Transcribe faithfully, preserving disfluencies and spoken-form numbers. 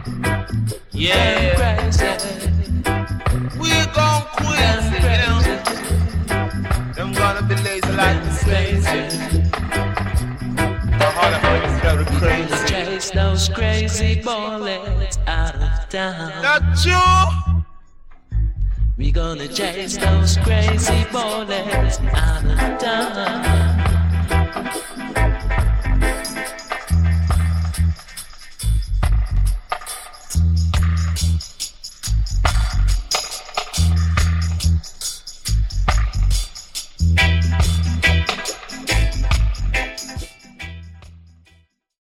Yeah, crazy. We gon' crazy, them. Them gonna be lazy like the crazy. The heart of her is very crazy. We gonna chase those crazy bullets out of town. Not you. We gonna chase those crazy bullets out of town.